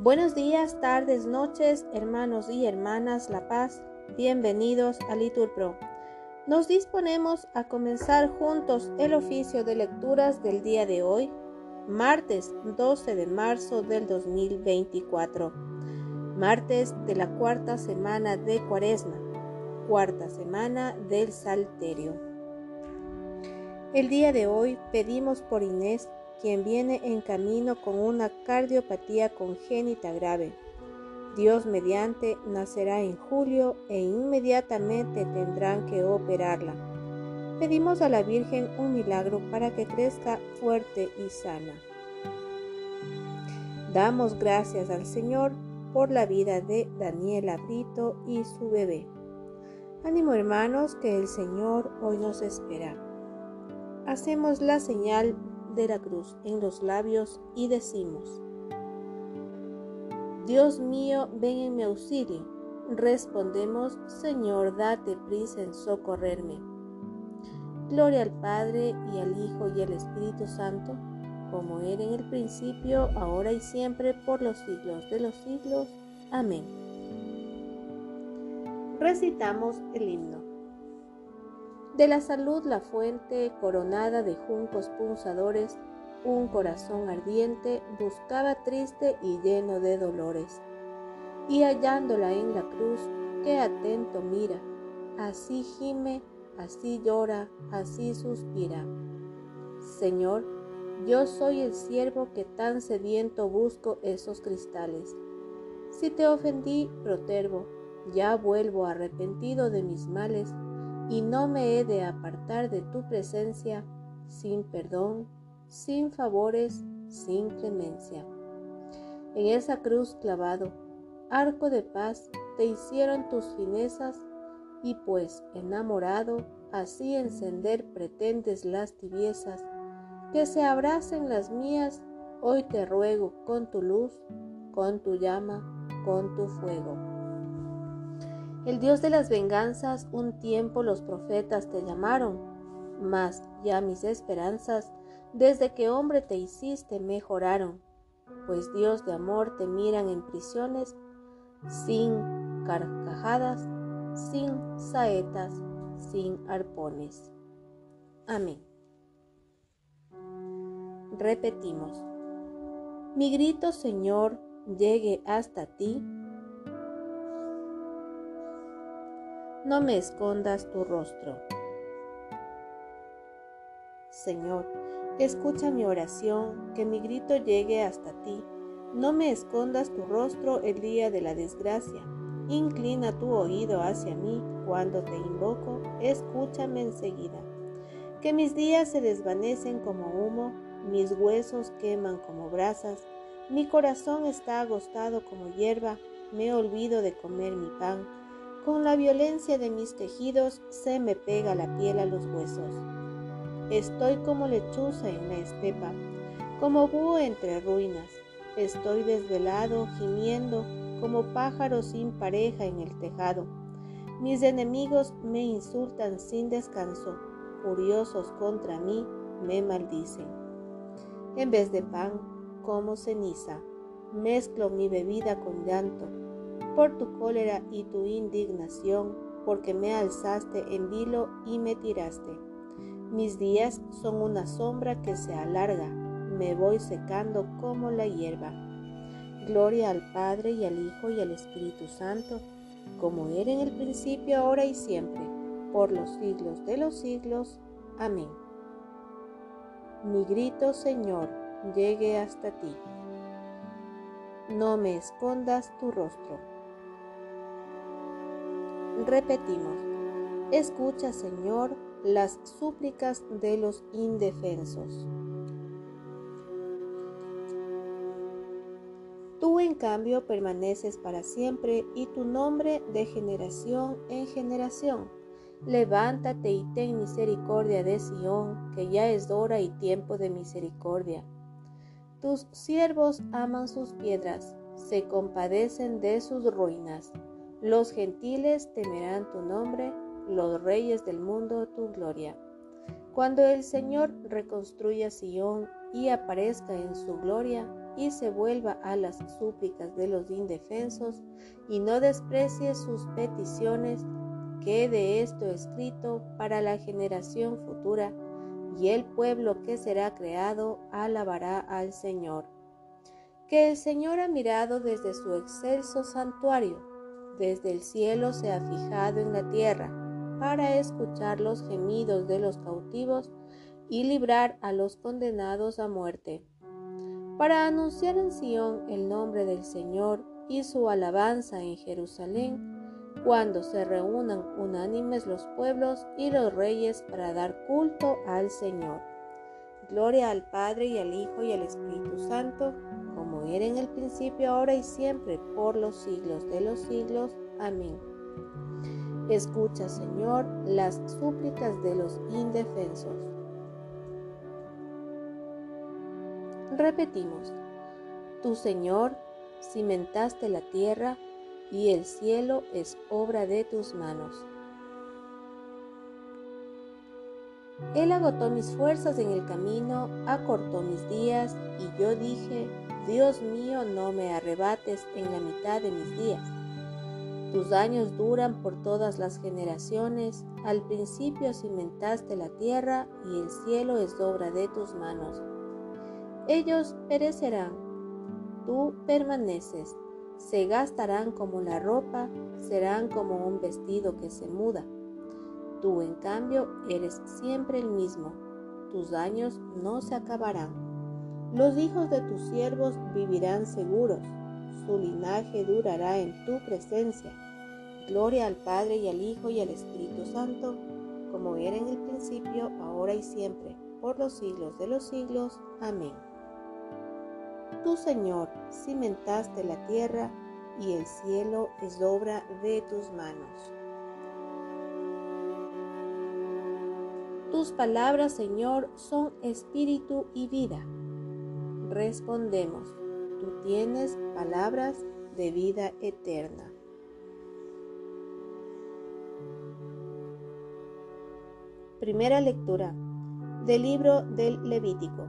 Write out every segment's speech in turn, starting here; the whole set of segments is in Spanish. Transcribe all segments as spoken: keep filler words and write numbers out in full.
Buenos días, tardes, noches, hermanos y hermanas La Paz. Bienvenidos a Liturpro. Nos disponemos a comenzar juntos el oficio de lecturas del día de hoy, martes doce de marzo del dos mil veinticuatro, martes de la cuarta semana de Cuaresma, cuarta semana del Salterio. El día de hoy pedimos por Inés, quien viene en camino con una cardiopatía congénita grave. Dios mediante nacerá en julio e inmediatamente tendrán que operarla. Pedimos a la Virgen un milagro para que crezca fuerte y sana. Damos gracias al Señor por la vida de Daniela Brito y su bebé. Ánimo, hermanos, que el Señor hoy nos espera. Hacemos la señal de la cruz en los labios y decimos: Dios mío, ven en mi auxilio. Respondemos: Señor, date prisa en socorrerme. Gloria al Padre, y al Hijo, y al Espíritu Santo, como era en el principio, ahora y siempre, por los siglos de los siglos. Amén. Recitamos el himno. De la salud la fuente, coronada de juncos punzadores, un corazón ardiente buscaba triste y lleno de dolores. Y hallándola en la cruz, qué atento mira, así gime, así llora, así suspira. Señor, yo soy el siervo que tan sediento busco esos cristales. Si te ofendí, protervo, ya vuelvo arrepentido de mis males, y no me he de apartar de tu presencia, sin perdón, sin favores, sin clemencia. En esa cruz clavado, arco de paz, te hicieron tus finezas, y pues, enamorado, así encender pretendes las tibiezas, que se abracen las mías, hoy te ruego con tu luz, con tu llama, con tu fuego. El Dios de las venganzas, un tiempo los profetas te llamaron, mas ya mis esperanzas, desde que hombre te hiciste, mejoraron, pues Dios de amor te miran en prisiones, sin carcajadas, sin saetas, sin arpones. Amén. Repetimos: mi grito, Señor, llegue hasta ti. No me escondas tu rostro. Señor, escucha mi oración, que mi grito llegue hasta ti. No me escondas tu rostro el día de la desgracia. Inclina tu oído hacia mí cuando te invoco, escúchame enseguida. Que mis días se desvanecen como humo, mis huesos queman como brasas, mi corazón está agostado como hierba, me olvido de comer mi pan. Con la violencia de mis tejidos se me pega la piel a los huesos. Estoy como lechuza en la estepa, como búho entre ruinas. Estoy desvelado, gimiendo, como pájaro sin pareja en el tejado. Mis enemigos me insultan sin descanso, furiosos contra mí me maldicen. En vez de pan, como ceniza, mezclo mi bebida con llanto, por tu cólera y tu indignación, porque me alzaste en vilo y me tiraste. Mis días son una sombra que se alarga, me voy secando como la hierba. Gloria al Padre, y al Hijo, y al Espíritu Santo, como era en el principio, ahora y siempre, por los siglos de los siglos. Amén. Mi grito, Señor, llegue hasta ti. No me escondas tu rostro. Repetimos: escucha, Señor, las súplicas de los indefensos. Tú, en cambio, permaneces para siempre, y tu nombre de generación en generación. Levántate y ten misericordia de Sión, que ya es hora y tiempo de misericordia. Tus siervos aman sus piedras, se compadecen de sus ruinas. Los gentiles temerán tu nombre, los reyes del mundo tu gloria. Cuando el Señor reconstruya Sión y aparezca en su gloria, y se vuelva a las súplicas de los indefensos, y no desprecie sus peticiones, quede esto escrito para la generación futura, y el pueblo que será creado alabará al Señor. Que el Señor ha mirado desde su excelso santuario, desde el cielo se ha fijado en la tierra, para escuchar los gemidos de los cautivos y librar a los condenados a muerte, para anunciar en Sión el nombre del Señor y su alabanza en Jerusalén, cuando se reúnan unánimes los pueblos y los reyes para dar culto al Señor. Gloria al Padre y al Hijo y al Espíritu Santo, como era en el principio, ahora y siempre, por los siglos de los siglos. Amén. Escucha, Señor, las súplicas de los indefensos. Repetimos: Tú, Señor, cimentaste la tierra, y el cielo es obra de tus manos. Él agotó mis fuerzas en el camino, acortó mis días, y yo dije: Dios mío, no me arrebates en la mitad de mis días. Tus años duran por todas las generaciones, al principio cimentaste la tierra, y el cielo es obra de tus manos. Ellos perecerán, tú permaneces, se gastarán como la ropa, serán como un vestido que se muda. Tú, en cambio, eres siempre el mismo, tus años no se acabarán. Los hijos de tus siervos vivirán seguros, su linaje durará en tu presencia. Gloria al Padre y al Hijo y al Espíritu Santo, como era en el principio, ahora y siempre, por los siglos de los siglos. Amén. Tú, Señor, cimentaste la tierra, y el cielo es obra de tus manos. Tus palabras, Señor, son espíritu y vida. Respondemos: Tú tienes palabras de vida eterna. Primera lectura del libro del Levítico.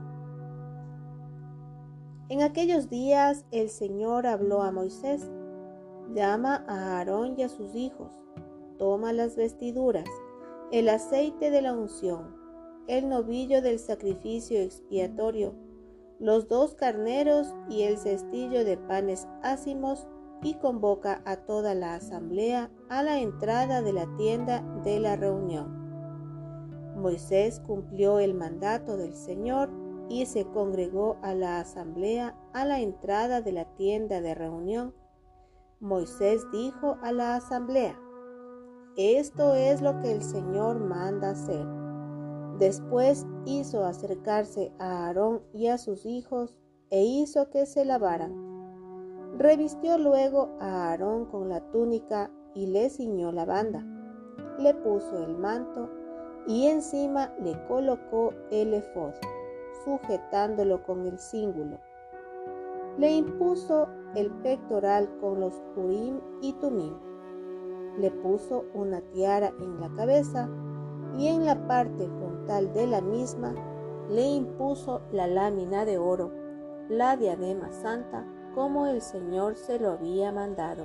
En aquellos días el Señor habló a Moisés: Llama a Aarón y a sus hijos, toma las vestiduras, el aceite de la unción, el novillo del sacrificio expiatorio, los dos carneros y el cestillo de panes ácimos, y convoca a toda la asamblea a la entrada de la tienda de la reunión. Moisés cumplió el mandato del Señor y se congregó a la asamblea a la entrada de la tienda de reunión. Moisés dijo a la asamblea: Esto es lo que el Señor manda hacer. Después hizo acercarse a Aarón y a sus hijos e hizo que se lavaran. Revistió luego a Aarón con la túnica y le ciñó la banda. Le puso el manto y encima le colocó el efod, sujetándolo con el cíngulo. Le impuso el pectoral con los urim y tumim. Le puso una tiara en la cabeza, y en la parte frontal de la misma le impuso la lámina de oro, la diadema santa, como el Señor se lo había mandado.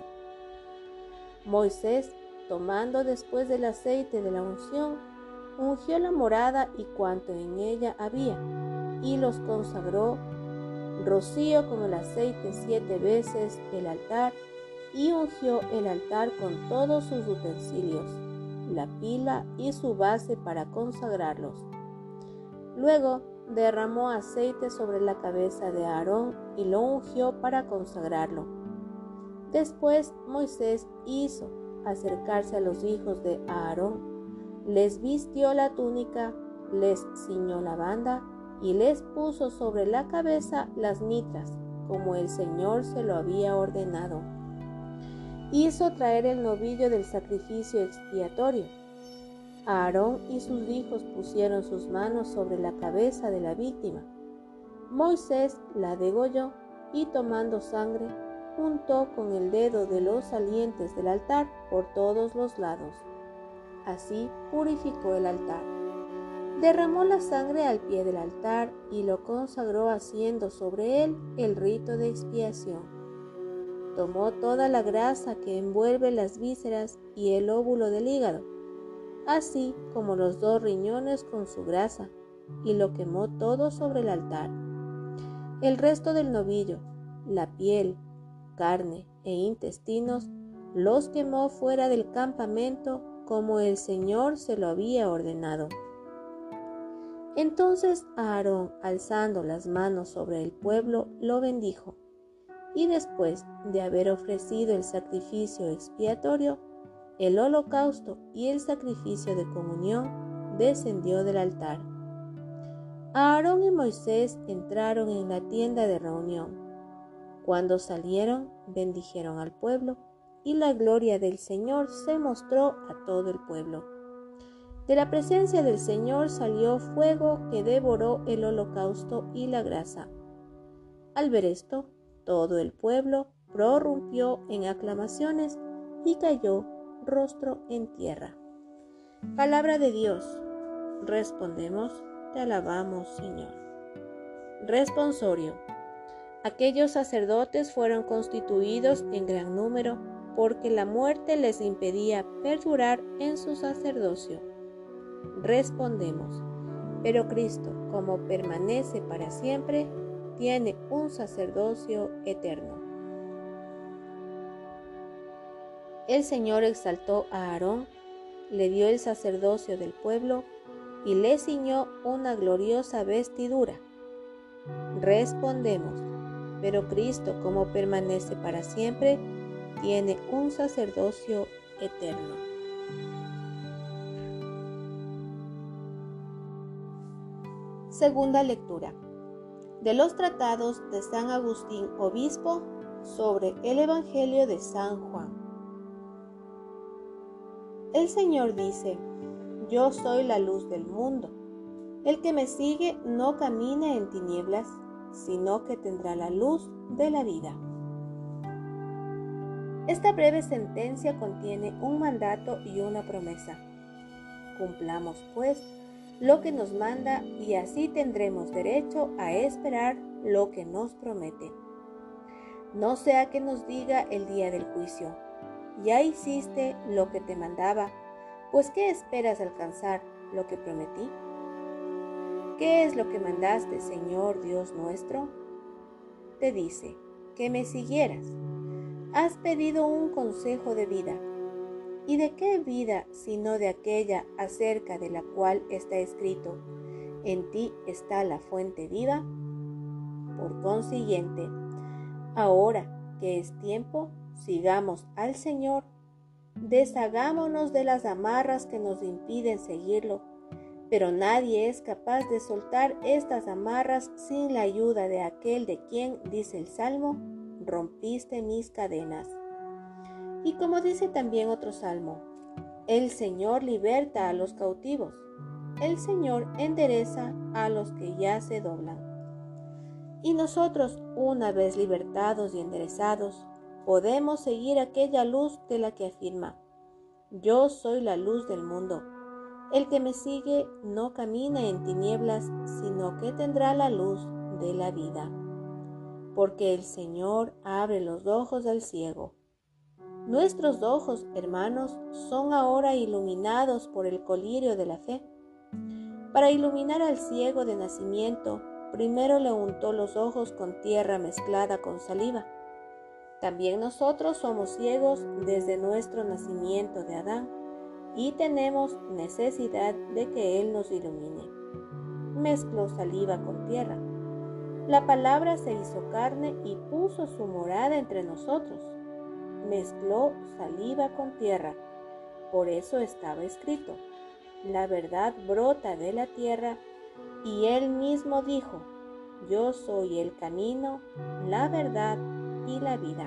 Moisés, tomando después del aceite de la unción, ungió la morada y cuanto en ella había, y los consagró. Roció con el aceite siete veces el altar, y ungió el altar con todos sus utensilios, la pila y su base para consagrarlos. Luego derramó aceite sobre la cabeza de Aarón y lo ungió para consagrarlo. Después Moisés hizo acercarse a los hijos de Aarón, les vistió la túnica, les ciñó la banda y les puso sobre la cabeza las mitras, como el Señor se lo había ordenado. Hizo traer el novillo del sacrificio expiatorio. Aarón y sus hijos pusieron sus manos sobre la cabeza de la víctima. Moisés la degolló y, tomando sangre, untó con el dedo de los salientes del altar por todos los lados. Así purificó el altar. derramó la sangre al pie del altar y lo consagró haciendo sobre él el rito de expiación. Tomó toda la grasa que envuelve las vísceras y el óvulo del hígado, así como los dos riñones con su grasa, y lo quemó todo sobre el altar. El resto del novillo, la piel, carne e intestinos, los quemó fuera del campamento como el Señor se lo había ordenado. Entonces Aarón, alzando las manos sobre el pueblo, lo bendijo, y después de haber ofrecido el sacrificio expiatorio, el holocausto y el sacrificio de comunión, descendió del altar. Aarón y Moisés entraron en la tienda de reunión. Cuando salieron, bendijeron al pueblo, y la gloria del Señor se mostró a todo el pueblo. De la presencia del Señor salió fuego que devoró el holocausto y la grasa. Al ver esto, todo el pueblo prorrumpió en aclamaciones y cayó rostro en tierra. Palabra de Dios. Respondemos, te alabamos, Señor. Responsorio. Aquellos sacerdotes fueron constituidos en gran número porque la muerte les impedía perdurar en su sacerdocio. Respondemos, pero Cristo, como permanece para siempre, tiene un sacerdocio eterno. El Señor exaltó a Aarón, le dio el sacerdocio del pueblo y le ciñó una gloriosa vestidura. Respondemos, pero Cristo, como permanece para siempre, tiene un sacerdocio eterno. Segunda lectura de los tratados de San Agustín, obispo, sobre el Evangelio de San Juan. El Señor dice: Yo soy la luz del mundo. El que me sigue no camina en tinieblas, sino que tendrá la luz de la vida. Esta breve sentencia contiene un mandato y una promesa. Cumplamos, pues, lo que nos manda y así tendremos derecho a esperar lo que nos promete. No sea que nos diga el día del juicio: ya hiciste lo que te mandaba, pues ¿qué esperas alcanzar lo que prometí? ¿Qué es lo que mandaste, Señor Dios nuestro? Te dice, que me siguieras. Has pedido un consejo de vida. ¿Y de qué vida sino de aquella acerca de la cual está escrito: en ti está la fuente viva? Por consiguiente, ahora que es tiempo, sigamos al Señor, deshagámonos de las amarras que nos impiden seguirlo, pero nadie es capaz de soltar estas amarras sin la ayuda de aquel de quien, dice el Salmo, rompiste mis cadenas. Y como dice también otro salmo, el Señor liberta a los cautivos, el Señor endereza a los que ya se doblan. Y nosotros, una vez libertados y enderezados, podemos seguir aquella luz de la que afirma: yo soy la luz del mundo. El que me sigue no camina en tinieblas, sino que tendrá la luz de la vida. Porque el Señor abre los ojos del ciego. Nuestros ojos, hermanos, son ahora iluminados por el colirio de la fe. Para iluminar al ciego de nacimiento, primero le untó los ojos con tierra mezclada con saliva. También nosotros somos ciegos desde nuestro nacimiento de Adán y tenemos necesidad de que Él nos ilumine. Mezcló saliva con tierra. La palabra se hizo carne y puso su morada entre nosotros. Mezcló saliva con tierra. Por eso estaba escrito: la verdad brota de la tierra, y Él mismo dijo: yo soy el camino, la verdad y la vida.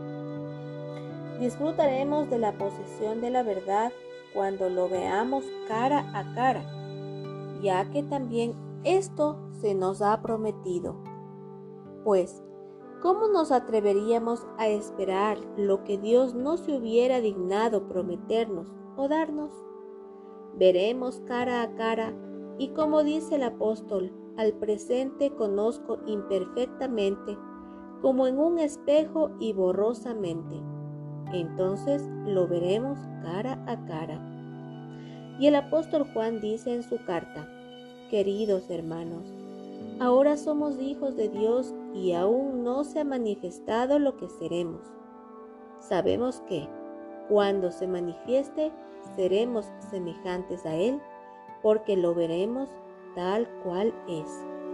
Disfrutaremos de la posesión de la verdad cuando lo veamos cara a cara, ya que también esto se nos ha prometido. Pues, ¿cómo nos atreveríamos a esperar lo que Dios no se hubiera dignado prometernos o darnos? Veremos cara a cara Y como dice el apóstol, al presente conozco imperfectamente, como en un espejo y borrosamente. Entonces lo veremos cara a cara. Y el apóstol Juan dice en su carta: queridos hermanos, ahora somos hijos de Dios y aún no se ha manifestado lo que seremos. Sabemos que, cuando se manifieste, seremos semejantes a Él, porque lo veremos tal cual es.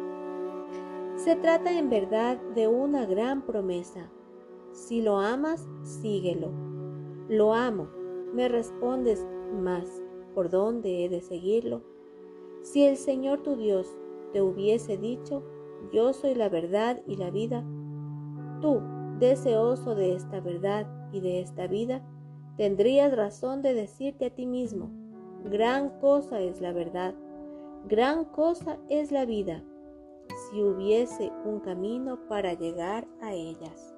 Se trata en verdad de una gran promesa. Si lo amas, síguelo. Lo amo, me respondes, mas ¿por dónde he de seguirlo? Si el Señor tu Dios te hubiese dicho: yo soy la verdad y la vida, tú, deseoso de esta verdad y de esta vida, tendrías razón de decirte a ti mismo: gran cosa es la verdad, gran cosa es la vida, si hubiese un camino para llegar a ellas.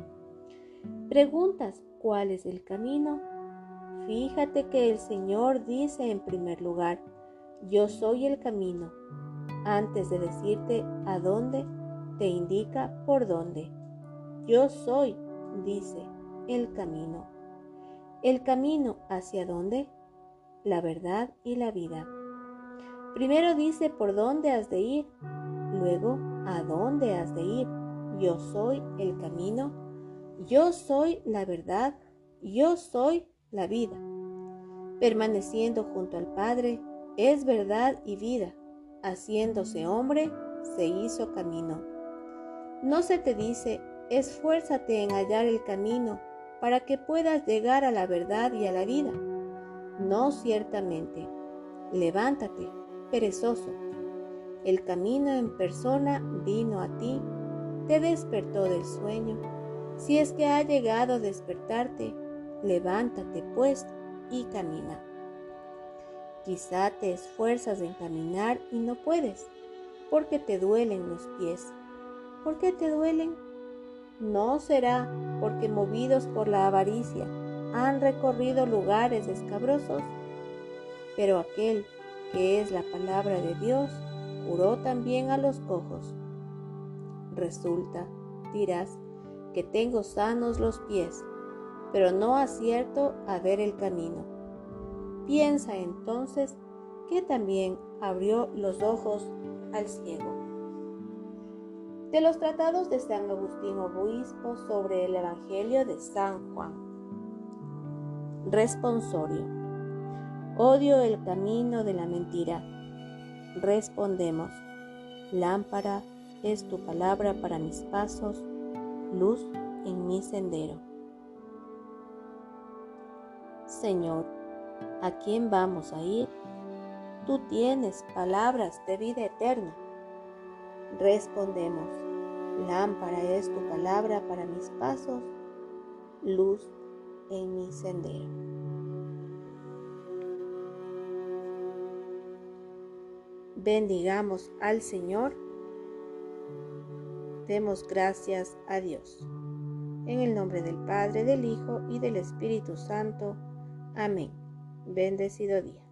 ¿Preguntas cuál es el camino? Fíjate que el Señor dice en primer lugar: yo soy el camino. Antes de decirte a dónde, te indica por dónde. Yo soy, dice, el camino. ¿El camino hacia dónde? La verdad y la vida. Primero dice por dónde has de ir, luego a dónde has de ir. Yo soy el camino, yo soy la verdad, yo soy la vida. Permaneciendo junto al Padre, es verdad y vida. Haciéndose hombre, se hizo camino. No se te dice: esfuérzate en hallar el camino para que puedas llegar a la verdad y a la vida. No, ciertamente. Levántate, perezoso. El camino en persona vino a ti, te despertó del sueño. Si es que ha llegado a despertarte, levántate pues y camina. Quizá te esfuerzas en caminar y no puedes, porque te duelen los pies. ¿Por qué te duelen? ¿No será porque, movidos por la avaricia, han recorrido lugares escabrosos? Pero aquel que es la palabra de Dios curó también a los cojos. Resulta, dirás, que tengo sanos los pies, pero no acierto a ver el camino. Piensa entonces que también abrió los ojos al ciego. De los tratados de San Agustín Obispo sobre el Evangelio de San Juan. Responsorio. Odio el camino de la mentira. Respondemos: lámpara es tu palabra para mis pasos, luz en mi sendero. Señor, ¿a quién vamos a ir? Tú tienes palabras de vida eterna. Respondemos: lámpara es tu palabra para mis pasos, luz en mi sendero. Bendigamos al Señor. Demos gracias a Dios. En el nombre del Padre, del Hijo y del Espíritu Santo. Amén. Bendecido día.